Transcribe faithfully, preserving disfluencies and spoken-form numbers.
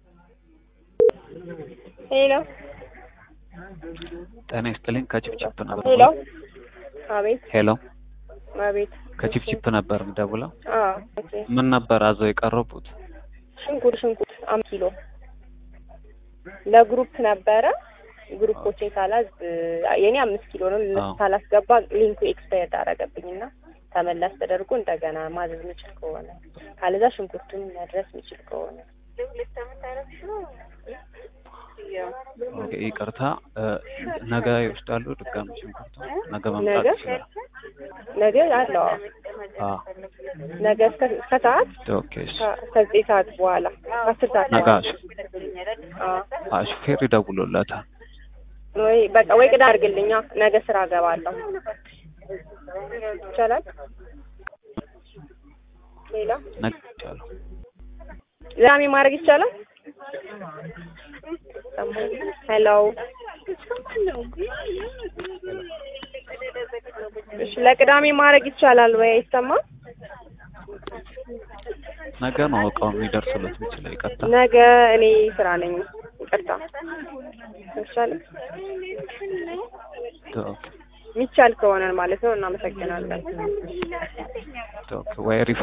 ሄሎ ጤና ይስጥልኝ ከቺፕቺፕ ነበር። ሄሎ አቤት ሄሎ አቤት ከቺፕቺፕ ነበር የምደውለው። አዎ ኦኬ ምን ነበር አዘው የቀረቡት? ሽንኩርት ሽንኩርት አምስት ኪሎ ለግሩፕ ነበረ። ግሩፖችን ሳላዝ የኔ አምስት ኪሎ ነው ሳላስገባ ሊንኩ ኤክስፓየርድ አደረገብኝና ተመላሽ ተደርጎ እንደገና ማዘዝ ምችል ከሆነ ካለዛ ሽንኩርቱን መድረስ ምችል ከሆነ ኦኬ ይቅርታ ነገ ይወስዳሉ ድጋሚ ሽንኩርቱ ነገ መምጣት ይችላል። ነገ አለው አዎ ነገ እስከ ሰዓት ኦኬ ከዘጠኝ ሰዓት በኋላ አስር ሰዓት ነጋሽ አዎ አሽ ፌር ይደውሉላታል ወይ በቃ ወይ ቅዳ አድርግልኛ ነገ ስራ ገባለሁ ይቻላል። ሌላ ነገ ይቻላል ዛሬ ማድረግ ይቻላል። ሄሎ እሺ ለቅዳሜ ማድረግ ይቻላል ወይ አይሰማ? ነገ ነው እቃው የሚደርስለት የሚችለው። ይቅርታ ነገ እኔ ስራ ነኝ። ይቅርታ ይቻላል ኦኬ ሚቻል ከሆነ ማለት ነው። እናመሰግናለን። ኦኬ ወይ